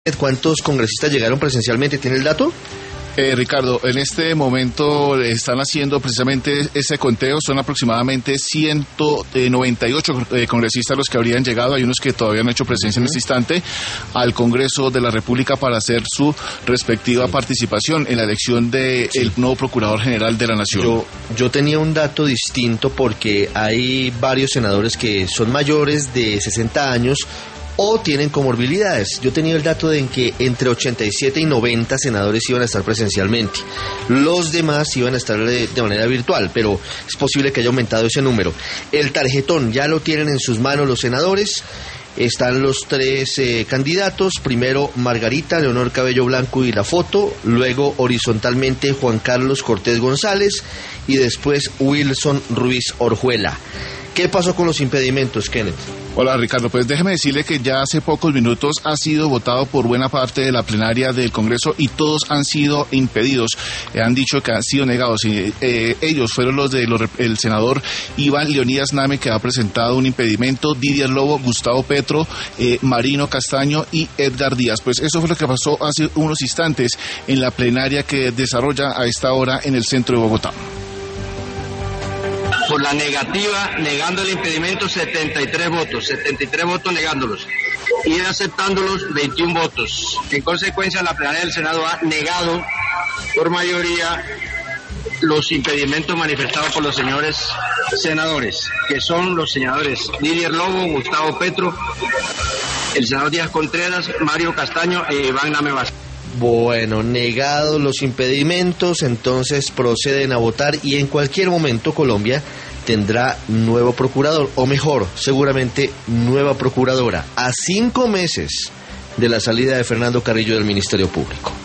¿Cuántos congresistas llegaron presencialmente? ¿Tiene el dato? Ricardo, en este momento están haciendo precisamente ese conteo, son aproximadamente 198 congresistas los que habrían llegado, hay unos que todavía no han hecho presencia en este instante, al Congreso de la República para hacer su respectiva participación en la elección del nuevo Procurador General de la Nación. Yo tenía un dato distinto porque hay varios senadores que son mayores de 60 años o tienen comorbilidades. Yo tenía el dato de que entre 87 y 90 senadores iban a estar presencialmente. Los demás iban a estar de manera virtual, pero es posible que haya aumentado ese número. El tarjetón ya lo tienen en sus manos los senadores. Están los tres candidatos. Primero Margarita Leonor Cabello Blanco y la foto. Luego horizontalmente Juan Carlos Cortés González. Y después Wilson Ruiz Orjuela. ¿Qué pasó con los impedimentos, Kenneth? Hola, Ricardo, pues déjeme decirle que ya hace pocos minutos ha sido votado por buena parte de la plenaria del Congreso y todos han sido impedidos, han dicho que han sido negados. Ellos fueron los el senador Iván Leonidas Name, que ha presentado un impedimento, Didier Lobo, Gustavo Petro, Marino Castaño y Edgar Díaz. Pues eso fue lo que pasó hace unos instantes en la plenaria que desarrolla a esta hora en el centro de Bogotá. Por la negativa, negando el impedimento, 73 votos negándolos y aceptándolos 21 votos. En consecuencia, la plenaria del Senado ha negado por mayoría los impedimentos manifestados por los señores senadores, que son los senadores Didier Lobo, Gustavo Petro, el senador Díaz Contreras, Mario Castaño e Iván Name Vázquez. Bueno, negados los impedimentos, entonces proceden a votar y en cualquier momento Colombia tendrá nuevo procurador, o mejor, seguramente nueva procuradora, a 5 meses de la salida de Fernando Carrillo del Ministerio Público.